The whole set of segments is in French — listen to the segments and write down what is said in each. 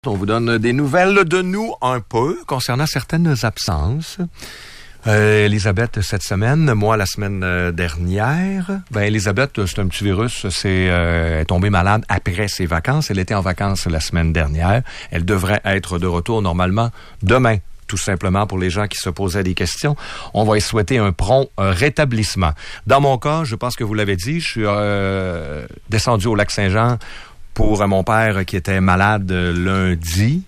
On vous donne des nouvelles de nous un peu concernant certaines absences. Elisabeth cette semaine, moi la semaine dernière. Elisabeth, c'est un petit virus, est tombée malade après ses vacances. Elle était en vacances la semaine dernière. Elle devrait être de retour normalement demain. Tout simplement pour les gens qui se posaient des questions. On va y souhaiter un prompt rétablissement. Dans mon cas, je pense que vous l'avez dit, je suis descendu au Lac-Saint-Jean pour mon père qui était malade lundi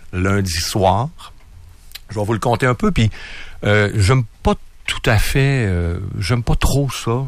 soir. Je vais vous le conter un peu, puis j'aime pas tout à fait, j'aime pas trop ça,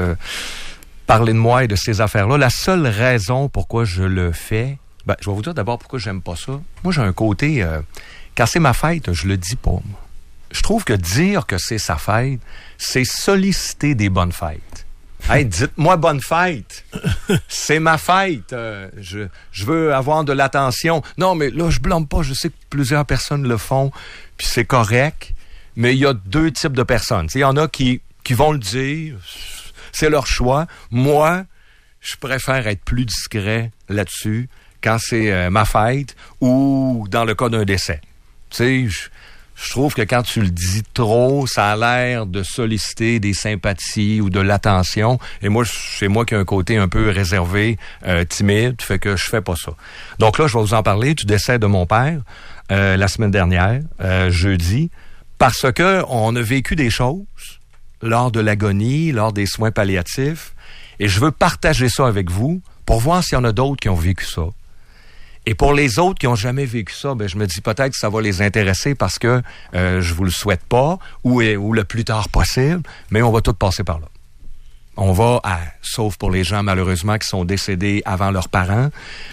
parler de moi et de ces affaires-là. La seule raison pourquoi je le fais, je vais vous dire d'abord pourquoi j'aime pas ça. Moi, j'ai un côté, quand c'est ma fête, je le dis pas, moi. Je trouve que dire que c'est sa fête, c'est solliciter des bonnes fêtes. Hey, dites-moi bonne fête. C'est ma fête. Je veux avoir de l'attention. Non, mais là, je blâme pas. Je sais que plusieurs personnes le font, puis c'est correct. Mais il y a deux types de personnes. Il y en a qui vont le dire. C'est leur choix. Moi, je préfère être plus discret là-dessus quand c'est ma fête ou dans le cas d'un décès. Tu sais, je trouve que quand tu le dis trop, ça a l'air de solliciter des sympathies ou de l'attention. Et moi, c'est moi qui ai un côté un peu réservé, timide, fait que je fais pas ça. Donc là, je vais vous en parler du décès de mon père la semaine dernière, jeudi, parce que on a vécu des choses lors de l'agonie, lors des soins palliatifs, et je veux partager ça avec vous pour voir s'il y en a d'autres qui ont vécu ça. Et pour les autres qui ont jamais vécu ça, je me dis peut-être que ça va les intéresser parce que je vous le souhaite pas ou le plus tard possible, mais on va tous passer par là. On va, sauf pour les gens malheureusement qui sont décédés avant leurs parents,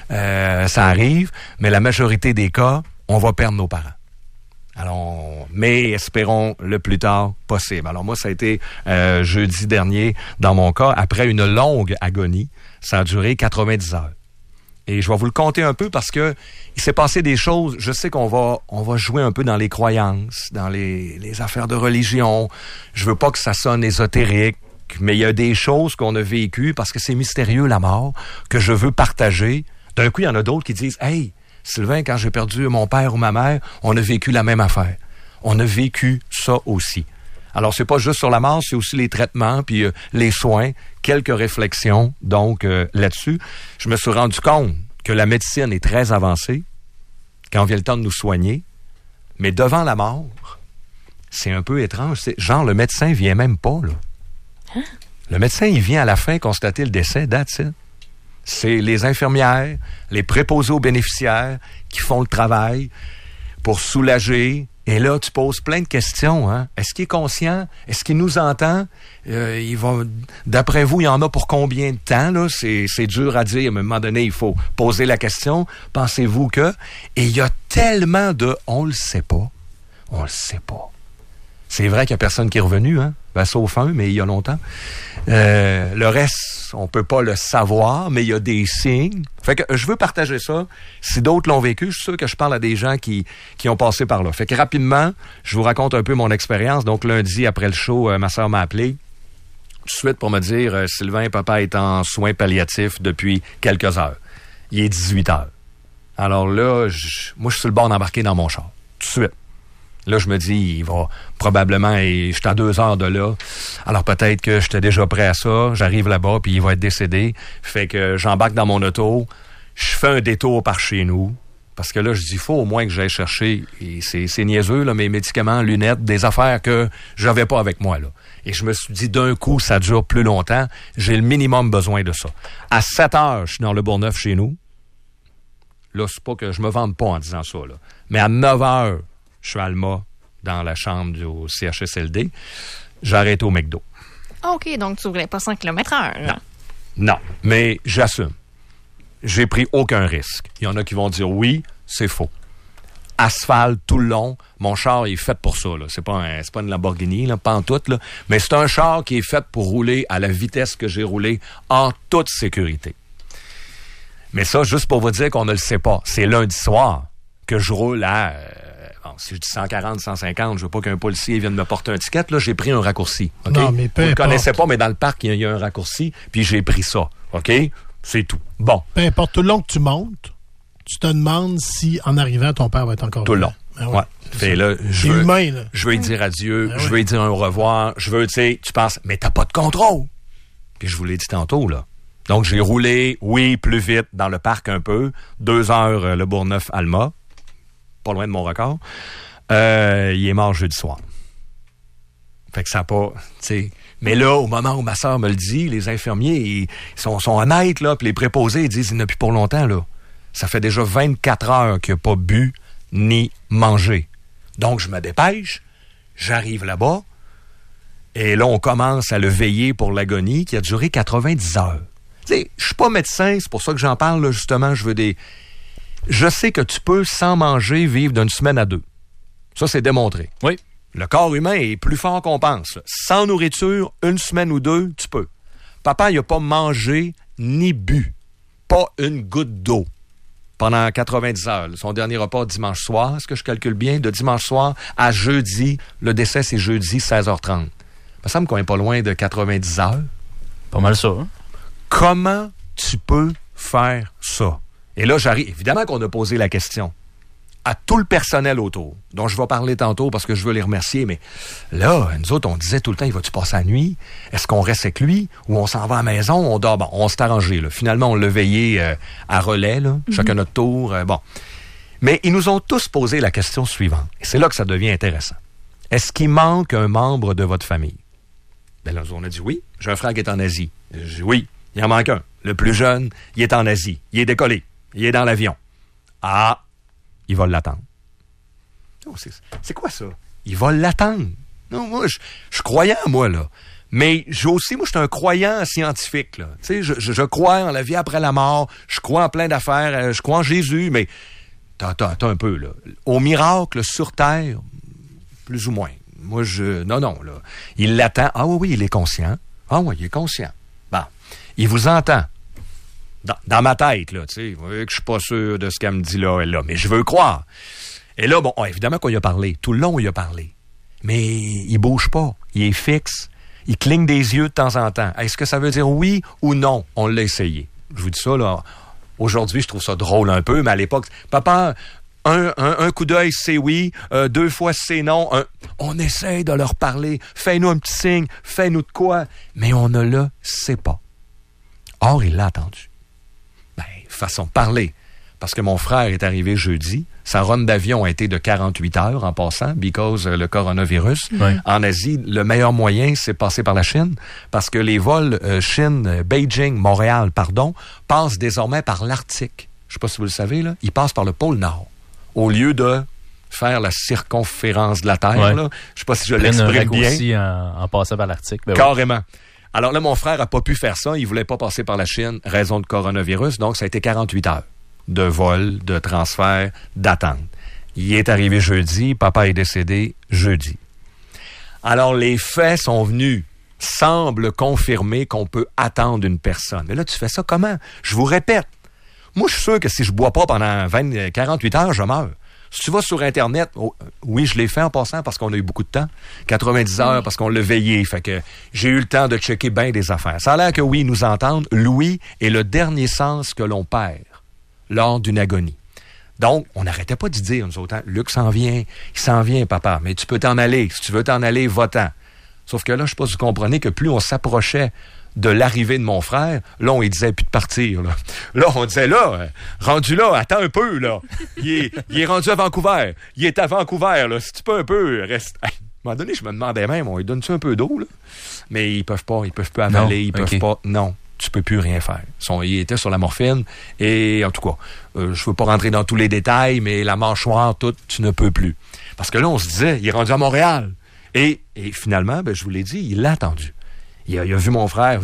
ça arrive, mais la majorité des cas, on va perdre nos parents. Alors, mais espérons le plus tard possible. Alors moi, ça a été jeudi dernier dans mon cas, après une longue agonie, ça a duré 90 heures. Et je vais vous le conter un peu parce que il s'est passé des choses. Je sais qu'on va jouer un peu dans les croyances, dans les affaires de religion. Je veux pas que ça sonne ésotérique, mais il y a des choses qu'on a vécues parce que c'est mystérieux la mort que je veux partager. D'un coup, il y en a d'autres qui disent « Hey, Sylvain, quand j'ai perdu mon père ou ma mère, on a vécu la même affaire. On a vécu ça aussi. » Alors, c'est pas juste sur la mort, c'est aussi les traitements, puis les soins, quelques réflexions, donc, là-dessus. Je me suis rendu compte que la médecine est très avancée quand vient le temps de nous soigner, mais devant la mort, c'est un peu étrange. Genre, le médecin vient même pas, là. Hein? Le médecin, il vient à la fin constater le décès, that's it. C'est les infirmières, les préposés aux bénéficiaires qui font le travail pour soulager. Et là, tu poses plein de questions. Hein? Est-ce qu'il est conscient? Est-ce qu'il nous entend? D'après vous, il y en a pour combien de temps? Là? C'est dur à dire. À un moment donné, il faut poser la question. Pensez-vous que... Et il y a tellement de... On le sait pas. On le sait pas. C'est vrai qu'il y a personne qui est revenu, hein? Sauf un, mais il y a longtemps. Le reste, on peut pas le savoir, mais il y a des signes. Fait que je veux partager ça. Si d'autres l'ont vécu, je suis sûr que je parle à des gens qui ont passé par là. Fait que rapidement, je vous raconte un peu mon expérience. Donc lundi, après le show, ma sœur m'a appelé tout de suite pour me dire « Sylvain, papa est en soins palliatifs depuis quelques heures. Il est 18 heures. » Alors là, moi, je suis sur le bord d'embarquer dans mon char. Tout de suite. Là, je me dis, il va probablement, et je suis à 2 heures de là, alors peut-être que j'étais déjà prêt à ça, j'arrive là-bas, puis il va être décédé. Fait que j'embarque dans mon auto, je fais un détour par chez nous, parce que là, je dis, il faut au moins que j'aille chercher, et c'est niaiseux, là, mes médicaments, lunettes, des affaires que j'avais pas avec moi, là. Et je me suis dit, d'un coup, ça dure plus longtemps, j'ai le minimum besoin de ça. À 7 heures, je suis dans le Bourgneuf chez nous. Là, c'est pas que je me vante pas en disant ça, là. Mais à 9 heures, je suis à Alma, dans la chambre du CHSLD. J'arrête au McDo. OK, donc tu roulais pas 100 km/h. Non, mais j'assume. J'ai pris aucun risque. Il y en a qui vont dire oui, c'est faux. Asphalte tout le long. Mon char est fait pour ça, là. C'est pas une Lamborghini, là, pas en tout, là. Mais c'est un char qui est fait pour rouler à la vitesse que j'ai roulé en toute sécurité. Mais ça, juste pour vous dire qu'on ne le sait pas. C'est lundi soir que je roule à... si je dis 140, 150, je veux pas qu'un policier vienne me porter un ticket. Là, j'ai pris un raccourci. Okay? Non, mais peu importe. Vous ne connaissez pas, mais dans le parc, il y a un raccourci, puis j'ai pris ça. OK? C'est tout. Bon. Peu importe, tout le long que tu montes, tu te demandes si, en arrivant, ton père va être encore tout le là. long. Ben ouais. Fait là, c'est humain, là. Je veux lui dire adieu, je veux lui dire un au revoir, tu penses, mais t'as pas de contrôle. Puis je vous l'ai dit tantôt, là. Donc, j'ai roulé, plus vite dans le parc un peu. 2 heures, le Bourgneuf-Alma. Pas loin de mon record. Il est mort jeudi soir. Fait que ça n'a pas, tu sais. Mais là, au moment où ma sœur me le dit, les infirmiers, ils sont honnêtes, là, puis les préposés, ils disent, il n'a plus pour longtemps, là. Ça fait déjà 24 heures qu'il n'a pas bu ni mangé. Donc, je me dépêche, j'arrive là-bas, et là, on commence à le veiller pour l'agonie qui a duré 90 heures. Tu sais, je suis pas médecin, c'est pour ça que j'en parle, là, justement, je sais que tu peux, sans manger, vivre d'une semaine à 2. Ça, c'est démontré. Oui. Le corps humain est plus fort qu'on pense. Sans nourriture, 1 semaine ou 2, tu peux. Papa, il n'a pas mangé ni bu. Pas une goutte d'eau pendant 90 heures. Son dernier repas dimanche soir, est-ce que je calcule bien? De dimanche soir à jeudi, le décès, c'est jeudi, 16h30. Il me semble qu'on n'est pas loin de 90 heures. Pas mal ça, hein? Comment tu peux faire ça? Et là, j'arrive. Évidemment qu'on a posé la question à tout le personnel autour, dont je vais parler tantôt parce que je veux les remercier, mais là, nous autres, on disait tout le temps, il va-tu passer la nuit? Est-ce qu'on reste avec lui? Ou on s'en va à la maison? On dort? Bon, on s'est arrangé, là. Finalement, on l'a veillé à relais, là, chacun notre tour. Bon. Mais ils nous ont tous posé la question suivante. Et c'est là que ça devient intéressant. Est-ce qu'il manque un membre de votre famille? Ben là, on a dit oui. J'ai un frère qui est en Asie. J'ai dit oui, il en manque un. Le plus jeune, il est en Asie. Il est décollé. Il est dans l'avion. Ah! Il va l'attendre. Oh, c'est quoi ça? Il va l'attendre. Non, moi, je croyais en moi, là. Mais moi, je suis un croyant scientifique, là. Tu sais, je crois en la vie après la mort. Je crois en plein d'affaires. Je crois en Jésus, mais t'as un peu, là. Au miracle sur Terre, plus ou moins. Moi, non, là. Il l'attend. Ah oui, il est conscient. Ah oui, il est conscient. Bon. Il vous entend. Dans ma tête, là, tu sais, vous voyez que je suis pas sûr de ce qu'elle me dit là, elle là, mais je veux croire. Et là, bon, évidemment qu'on y a parlé. Tout le long, il a parlé. Mais il bouge pas. Il est fixe. Il cligne des yeux de temps en temps. Est-ce que ça veut dire oui ou non? On l'a essayé. Je vous dis ça, là. Aujourd'hui, je trouve ça drôle un peu, mais à l'époque, papa, un coup d'œil, c'est oui. 2 fois, c'est non. On essaye de leur parler. Fais-nous un petit signe. Fais-nous de quoi? Mais on ne le sait pas. Or, il l'a attendu. Façon de parler. Parce que mon frère est arrivé jeudi. Sa run d'avion a été de 48 heures en passant, because le coronavirus. Oui. En Asie, le meilleur moyen, c'est de passer par la Chine. Parce que les vols Beijing-Montréal, passent désormais par l'Arctique. Je ne sais pas si vous le savez, là. Ils passent par le pôle Nord. Au lieu de faire la circonférence de la Terre, là. Je ne sais pas si je l'exprime bien. En passant par l'Arctique. Ben carrément. Oui. Alors là, mon frère n'a pas pu faire ça. Il voulait pas passer par la Chine, raison de coronavirus. Donc, ça a été 48 heures de vol, de transfert, d'attente. Il est arrivé jeudi. Papa est décédé jeudi. Alors, les faits sont venus, semblent confirmer qu'on peut attendre une personne. Mais là, tu fais ça comment? Je vous répète. Moi, je suis sûr que si je bois pas pendant 48 heures, je meurs. Si tu vas sur Internet, oui, je l'ai fait en passant parce qu'on a eu beaucoup de temps. 90 heures parce qu'on l'a veillé. Fait que j'ai eu le temps de checker bien des affaires. Ça a l'air que oui, ils nous entendent. L'ouïe est le dernier sens que l'on perd lors d'une agonie. Donc, on n'arrêtait pas d'y dire, nous autres, Luc s'en vient, il s'en vient, papa, mais tu peux t'en aller. Si tu veux t'en aller, va-t'en. Sauf que là, je sais pas si vous comprenez que plus on s'approchait de l'arrivée de mon frère, là, on lui disait plus de partir. Là, on disait, là, rendu là, attends un peu, là. Il est rendu à Vancouver. Il est à Vancouver, là. Si tu peux un peu, reste... À un moment donné, je me demandais même, on lui donne-tu un peu d'eau, là? Mais ils peuvent pas avaler, ils peuvent pas... Non, tu peux plus rien faire. Il était sur la morphine, et en tout cas, je veux pas rentrer dans tous les détails, mais la mâchoire, tout, tu ne peux plus. Parce que là, on se disait, il est rendu à Montréal. Et finalement, je vous l'ai dit, il l'a attendu. Il a vu mon frère,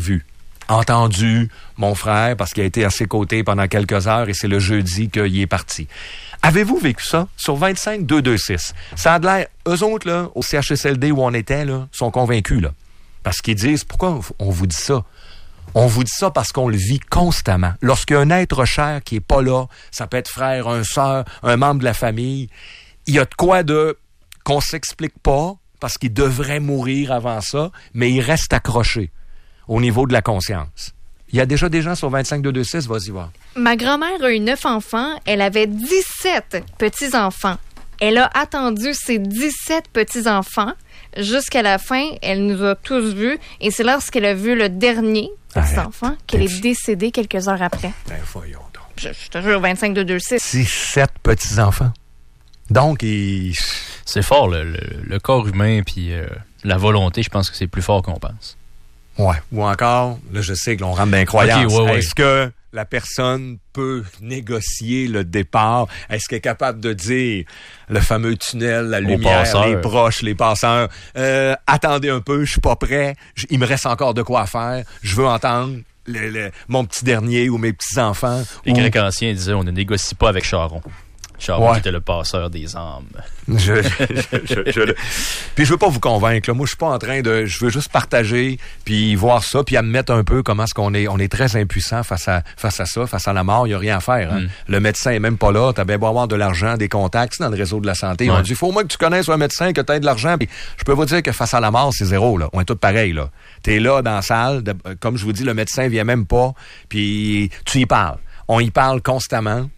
entendu mon frère, parce qu'il a été à ses côtés pendant quelques heures, et c'est le jeudi qu'il est parti. Avez-vous vécu ça? Sur 25-226. Ça a l'air, eux autres, là, au CHSLD où on était, là, sont convaincus, là. Parce qu'ils disent, pourquoi on vous dit ça? On vous dit ça parce qu'on le vit constamment. Lorsqu'un être cher qui est pas là, ça peut être frère, un sœur, un membre de la famille, il y a de quoi qu'on s'explique pas, parce qu'il devrait mourir avant ça, mais il reste accroché au niveau de la conscience. Il y a déjà des gens sur 25-226, vas-y voir. Ma grand-mère a eu 9 enfants. Elle avait 17 petits-enfants. Elle a attendu ses 17 petits-enfants jusqu'à la fin. Elle nous a tous vus. Et c'est lorsqu'elle a vu le dernier petit-enfant qu'elle est décédée quelques heures après. Ben, voyons donc. Je te jure, 25-226. 17 petits-enfants. Donc, C'est fort, le corps humain puis la volonté, je pense que c'est plus fort qu'on pense. Ouais. Ou encore, là, je sais que l'on rentre dans l'incroyance. Okay, ouais. Est-ce que la personne peut négocier le départ? Est-ce qu'elle est capable de dire le fameux tunnel, la lumière, les broches, les passeurs? Attendez un peu, je suis pas prêt. Il me reste encore de quoi faire. Je veux entendre mon petit dernier ou mes petits-enfants. Les Grecs anciens disaient on ne négocie pas avec Charon. Charon qui était le passeur des âmes. Puis je veux pas vous convaincre. Là. Moi, je suis pas en train de... Je veux juste partager, puis voir ça, puis admettre un peu comment est-ce qu'on est. On est très impuissant face à ça, face à la mort. Il y a rien à faire. Hein. Le médecin est même pas là. T'as bien beau avoir de l'argent, des contacts. C'est dans le réseau de la santé. Ils ont dit, faut au moins que tu connaisses un médecin, que tu aies de l'argent. Puis je peux vous dire que face à la mort, c'est zéro. Là. On est tous pareils. Là. T'es là dans la salle. Comme je vous dis, le médecin vient même pas. Puis tu y parles. On y parle constamment.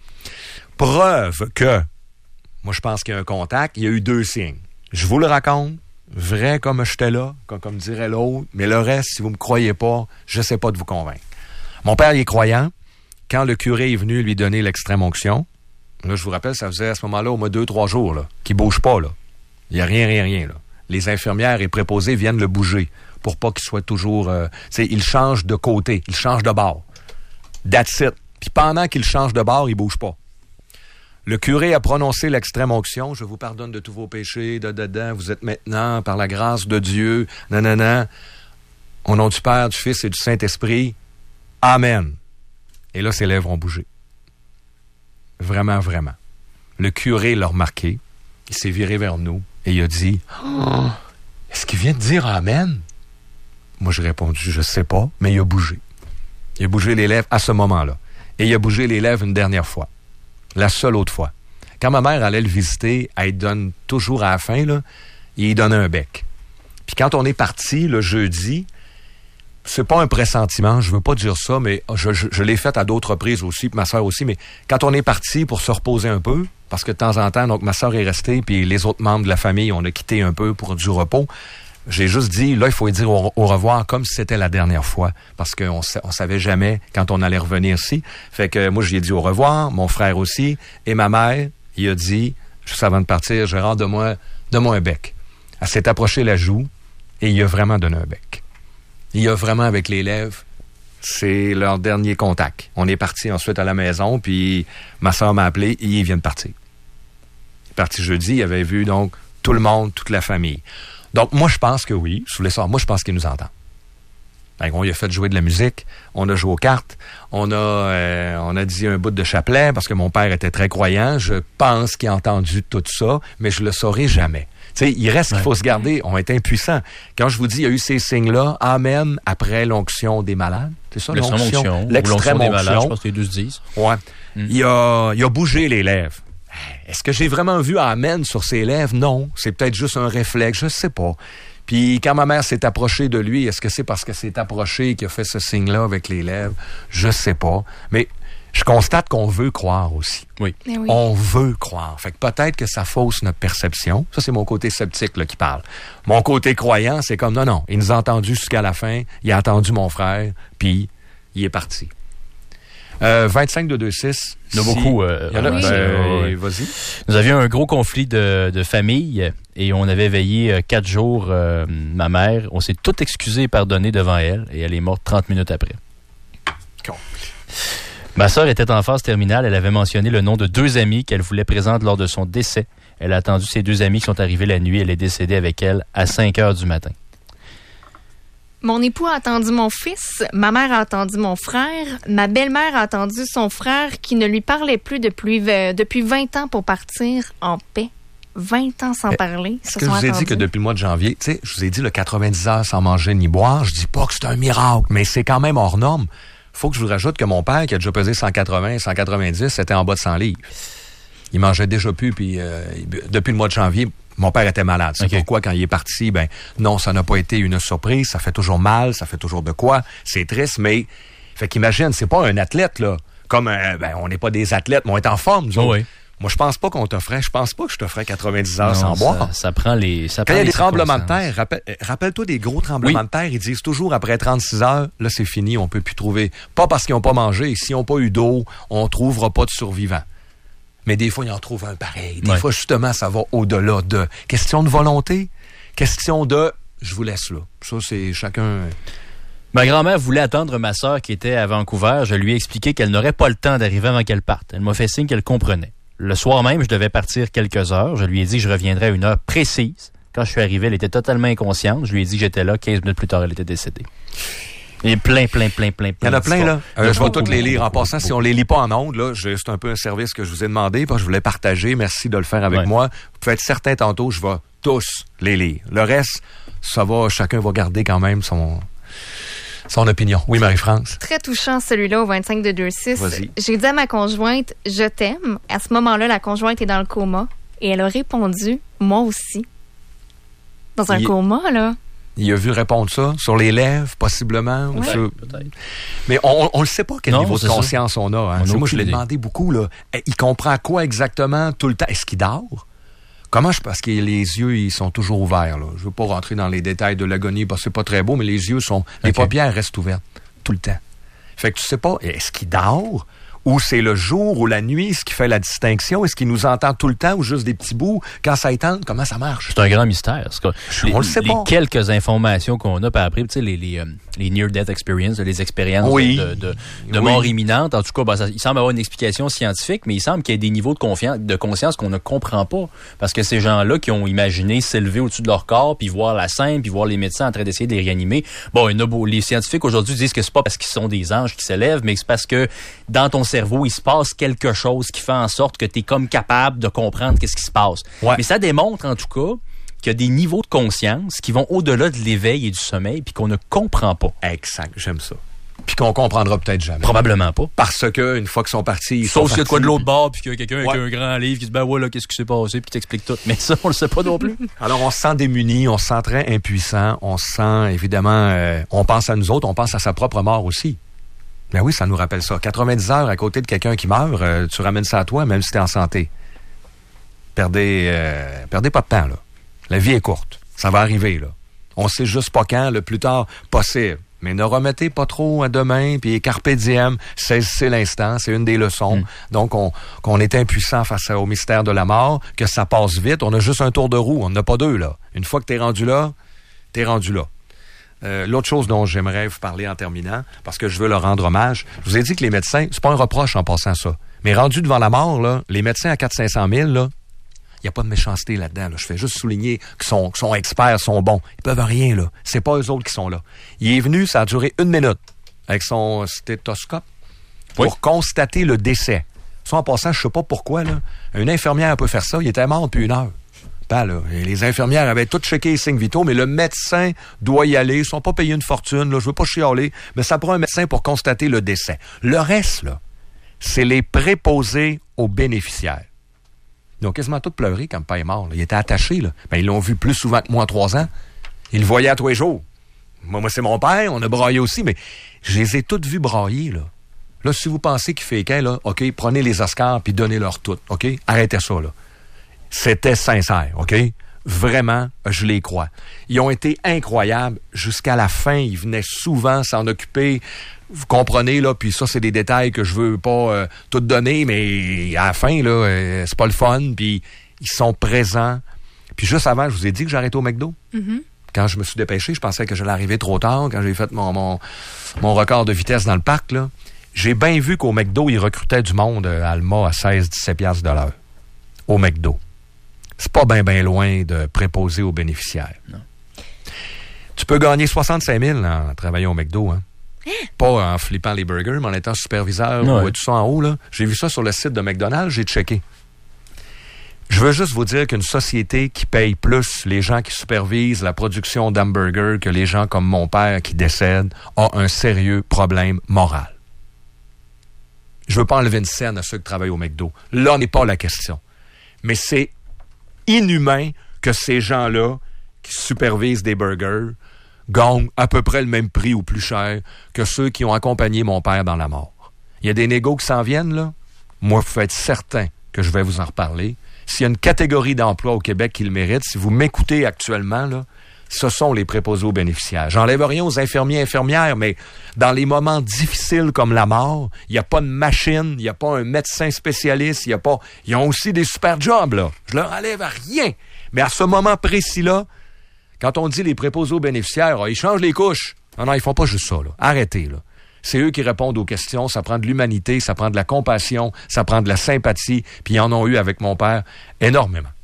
Preuve que, moi je pense qu'il y a un contact, il y a eu 2 signes. Je vous le raconte, vrai comme j'étais là, comme dirait l'autre, mais le reste, si vous me croyez pas, je sais pas de vous convaincre. Mon père, il est croyant. Quand le curé est venu lui donner l'extrême onction, là je vous rappelle, ça faisait à ce moment-là au moins 2-3 jours, là, qu'il bouge pas, là. Il y a rien, là. Les infirmières et préposés viennent le bouger pour pas qu'il soit toujours... il change de côté, il change de bord. That's it. Puis pendant qu'il change de bord, il bouge pas. Le curé a prononcé l'extrême onction. Je vous pardonne de tous vos péchés. Vous êtes maintenant, par la grâce de Dieu. Nanana. Au nom du Père, du Fils et du Saint-Esprit. Amen. Et là, ses lèvres ont bougé. Vraiment, vraiment. Le curé l'a remarqué. Il s'est viré vers nous et il a dit est-ce qu'il vient de dire Amen? Moi, j'ai répondu je sais pas, mais il a bougé. Il a bougé les lèvres à ce moment-là. Et il a bougé les lèvres une dernière fois. La seule autre fois. Quand ma mère allait le visiter, elle donne toujours à la fin, là, il donne un bec. Puis quand on est parti le jeudi, c'est pas un pressentiment, je veux pas dire ça, mais je l'ai fait à d'autres reprises aussi, puis ma soeur aussi, mais quand on est parti pour se reposer un peu, parce que de temps en temps, donc ma soeur est restée, puis les autres membres de la famille, on a quitté un peu pour du repos, j'ai juste dit, là, il faut dire au revoir comme si c'était la dernière fois. Parce qu'on savait jamais quand on allait revenir ici. Fait que moi, j'y ai dit au revoir, mon frère aussi, et ma mère, il a dit, juste avant de partir, Gérard, donne-moi un bec. Elle s'est approchée la joue, et il a vraiment donné un bec. Il a vraiment, avec les lèvres, c'est leur dernier contact. On est parti ensuite à la maison, puis ma soeur m'a appelé, et il vient de partir. Il est parti jeudi, il avait vu, donc, tout le monde, toute la famille. Donc, moi, je pense que oui. Je voulais savoir. Moi, je pense qu'il nous entend. On lui a fait jouer de la musique. On a joué aux cartes. On a dit un bout de chapelet parce que mon père était très croyant. Je pense qu'il a entendu tout ça, mais je le saurai jamais. Tu sais, il reste qu'il faut se garder. On est impuissant. Quand je vous dis, il y a eu ces signes-là. Amen après l'onction des malades. C'est ça, l'onction? L'extrême onction. Des malades, je pense que les deux se disent. Ouais. Il a bougé les lèvres. Est-ce que j'ai vraiment vu Amen sur ses lèvres? Non. C'est peut-être juste un réflexe, je sais pas. Puis quand ma mère s'est approchée de lui, est-ce que c'est parce qu'elle s'est approchée qu'il a fait ce signe-là avec les lèvres? Je sais pas. Mais je constate qu'on veut croire aussi. Oui. Oui. On veut croire. Fait que peut-être que ça fausse notre perception. Ça, c'est mon côté sceptique là, qui parle. Mon côté croyant, c'est comme non, il nous a entendus jusqu'à la fin, il a entendu mon frère, puis il est parti. 25-226. Il y en a beaucoup. Vas-y. Nous avions un gros conflit de famille et on avait veillé 4 jours ma mère. On s'est tout excusé et pardonné devant elle et elle est morte 30 minutes après. Cool. Ma sœur était en phase terminale. Elle avait mentionné le nom de 2 amis qu'elle voulait présenter lors de son décès. Elle a attendu ces 2 amis qui sont arrivés la nuit. Elle est décédée avec elle à 5 heures du matin. Mon époux a attendu mon fils, ma mère a attendu mon frère, ma belle-mère a attendu son frère qui ne lui parlait plus depuis 20 ans pour partir en paix. 20 ans sans parler. Est-ce que je vous ai dit que depuis le mois de janvier, tu sais, je vous ai dit le 90 heures sans manger ni boire, je dis pas que c'est un miracle, mais c'est quand même hors norme. Faut que je vous rajoute que mon père, qui a déjà pesé 180, 190, était en bas de 100 livres. Il mangeait déjà plus, puis depuis le mois de janvier, mon père était malade. C'est pourquoi, quand il est parti, non, ça n'a pas été une surprise. Ça fait toujours mal, ça fait toujours de quoi. C'est triste, mais Fait qu'imagine, c'est pas un athlète, là. Comme, on n'est pas des athlètes, mais on est en forme, nous autres. Oui. Moi, je pense pas je pense pas que je t'offrais 90 heures sans boire. Ça prend les. Quand il y a des tremblements de terre, rappelle-toi des gros tremblements de terre, ils disent toujours après 36 heures, là, c'est fini, on peut plus trouver. Pas parce qu'ils n'ont pas mangé, s'ils n'ont pas eu d'eau, on trouvera pas de survivants. Mais des fois, ils en trouvent un pareil. Des fois, justement, ça va au-delà de question de volonté, question de je vous laisse là. Ça, c'est chacun. Ma grand-mère voulait attendre ma sœur qui était à Vancouver. Je lui ai expliqué qu'elle n'aurait pas le temps d'arriver avant qu'elle parte. Elle m'a fait signe qu'elle comprenait. Le soir même, je devais partir quelques heures. Je lui ai dit que je reviendrais à une heure précise. Quand je suis arrivé, elle était totalement inconsciente. Je lui ai dit que j'étais là. 15 minutes plus tard, elle était décédée. Et plein. Il y en a plein, là. Je vais toutes les lire. En passant, si on les lit pas en ondes, là, c'est un peu un service que je vous ai demandé, parce que je voulais partager. Merci de le faire avec moi. Vous pouvez être certain tantôt, je vais tous les lire. Le reste, chacun va garder quand même son opinion. Oui, Marie-France? Très touchant, celui-là, au 25 de 2-6. Vas-y. J'ai dit à ma conjointe, je t'aime. À ce moment-là, la conjointe est dans le coma. Et elle a répondu, moi aussi. Dans un coma, là. Il a vu répondre ça sur les lèvres, possiblement. Ouais. Ou peut-être. Mais on ne sait pas quel niveau de conscience on a. Hein. Moi, je l'ai demandé beaucoup. Là. Il comprend quoi exactement tout le temps? Est-ce qu'il dort? Parce que les yeux, ils sont toujours ouverts. Là. Je veux pas rentrer dans les détails de l'agonie parce que c'est pas très beau, mais les yeux sont... Les paupières restent ouvertes tout le temps. Fait que tu sais pas, est-ce qu'il dort? Ou c'est le jour ou la nuit, ce qui fait la distinction? Est-ce qu'il nous entend tout le temps ou juste des petits bouts? Quand ça étend, comment ça marche? C'est un grand mystère. On le sait pas. Les quelques informations qu'on a par après, tu sais, les near-death experiences, les expériences de mort imminente, en tout cas, il semble avoir une explication scientifique, mais il semble qu'il y ait des niveaux de conscience qu'on ne comprend pas. Parce que ces gens-là qui ont imaginé s'élever au-dessus de leur corps, puis voir la scène, puis voir les médecins en train d'essayer de les réanimer, les scientifiques aujourd'hui disent que c'est pas parce qu'ils sont des anges qui s'élèvent, mais c'est parce que dans ton cerveau, il se passe quelque chose qui fait en sorte que tu es comme capable de comprendre qu'est-ce qui se passe. Ouais. Mais ça démontre en tout cas qu'il y a des niveaux de conscience qui vont au-delà de l'éveil et du sommeil puis qu'on ne comprend pas. Exact, j'aime ça. Puis qu'on comprendra peut-être jamais. Probablement pas. Parce que une fois qu'ils sont partis, sauf s'il y a de quoi de l'autre bord puis qu'il y a quelqu'un avec un grand livre qui dit là, qu'est-ce qui s'est passé puis qui t'explique tout. Mais ça, on le sait pas non plus. Alors, on se sent démuni, on se sent très impuissant, on se sent évidemment, on pense à nous autres, on pense à sa propre mort aussi. Ben oui, ça nous rappelle ça. 90 heures à côté de quelqu'un qui meurt, tu ramènes ça à toi, même si t'es en santé. Perdez pas de temps, là. La vie est courte. Ça va arriver, là. On sait juste pas quand, le plus tard possible. Mais ne remettez pas trop à demain, puis carpe diem, saisissez l'instant, c'est une des leçons. Donc, qu'on est impuissant face au mystère de la mort, que ça passe vite. On a juste un tour de roue, on n'en a pas deux, là. Une fois que t'es rendu là, t'es rendu là. L'autre chose dont j'aimerais vous parler en terminant, parce que je veux leur rendre hommage, je vous ai dit que les médecins, c'est pas un reproche en passant ça, mais rendus devant la mort, là, les médecins à 400-500 000, là, il n'y a pas de méchanceté là-dedans. Là. Je fais juste souligner qu'ils sont experts, sont bons. Ils peuvent rien, là. C'est pas eux autres qui sont là. Il est venu, ça a duré 1 minute, avec son stéthoscope, pour constater le décès. Ça, en passant, je sais pas pourquoi, là. Une infirmière peut faire ça, il était mort depuis 1 heure. Là. Et les infirmières avaient tout checké les signes vitaux, mais le médecin doit y aller. Ils ne sont pas payés une fortune, là, je veux pas chialer, mais ça prend un médecin pour constater le décès. Le reste, là, c'est les préposés aux bénéficiaires. Ils ont quasiment tous pleuré quand le père est mort. Là. Il était attaché. Là. Ben, ils l'ont vu plus souvent que moi en 3 ans. Ils le voyaient à tous les jours. Moi, c'est mon père, on a braillé aussi, mais je les ai tous vus brailler. Là, là si vous pensez qu'il fait qu'un, là, OK, prenez les Oscars puis donnez-leur tout. OK? Arrêtez ça, là. C'était sincère, OK? Vraiment, je les crois. Ils ont été incroyables jusqu'à la fin. Ils venaient souvent s'en occuper. Vous comprenez, là, puis ça, c'est des détails que je veux pas tout donner, mais à la fin, là, c'est pas le fun, puis ils sont présents. Puis juste avant, je vous ai dit que j'arrêtais au McDo. Mm-hmm. Quand je me suis dépêché, je pensais que j'allais arriver trop tard, quand j'ai fait mon record de vitesse dans le parc, là. J'ai bien vu qu'au McDo, ils recrutaient du monde à Alma à 16-17 $ de l'heure. Au McDo. C'est pas bien loin de préposer aux bénéficiaires. Non. Tu peux gagner 65 000 en travaillant au McDo, hein? Pas en flippant les burgers, mais en étant superviseur ou tout ça en haut, là. J'ai vu ça sur le site de McDonald's, j'ai checké. Je veux juste vous dire qu'une société qui paye plus les gens qui supervisent la production d'hamburgers que les gens comme mon père qui décèdent a un sérieux problème moral. Je veux pas enlever une scène à ceux qui travaillent au McDo. Là n'est pas la question. Mais c'est inhumain que ces gens-là qui supervisent des burgers gagnent à peu près le même prix ou plus cher que ceux qui ont accompagné mon père dans la mort. Il y a des négos qui s'en viennent, là. Moi, vous faites certain que je vais vous en reparler. S'il y a une catégorie d'emploi au Québec qui le mérite, si vous m'écoutez actuellement, là, ce sont les préposés aux bénéficiaires. J'enlève rien aux infirmiers et infirmières, mais dans les moments difficiles comme la mort, il n'y a pas de machine, il n'y a pas un médecin spécialiste, ils ont aussi des super jobs, là. Je leur enlève à rien. Mais à ce moment précis-là, quand on dit les préposés aux bénéficiaires, ils changent les couches. Non, ils font pas juste ça, là. Arrêtez, là. C'est eux qui répondent aux questions. Ça prend de l'humanité, ça prend de la compassion, ça prend de la sympathie. Puis ils en ont eu avec mon père énormément.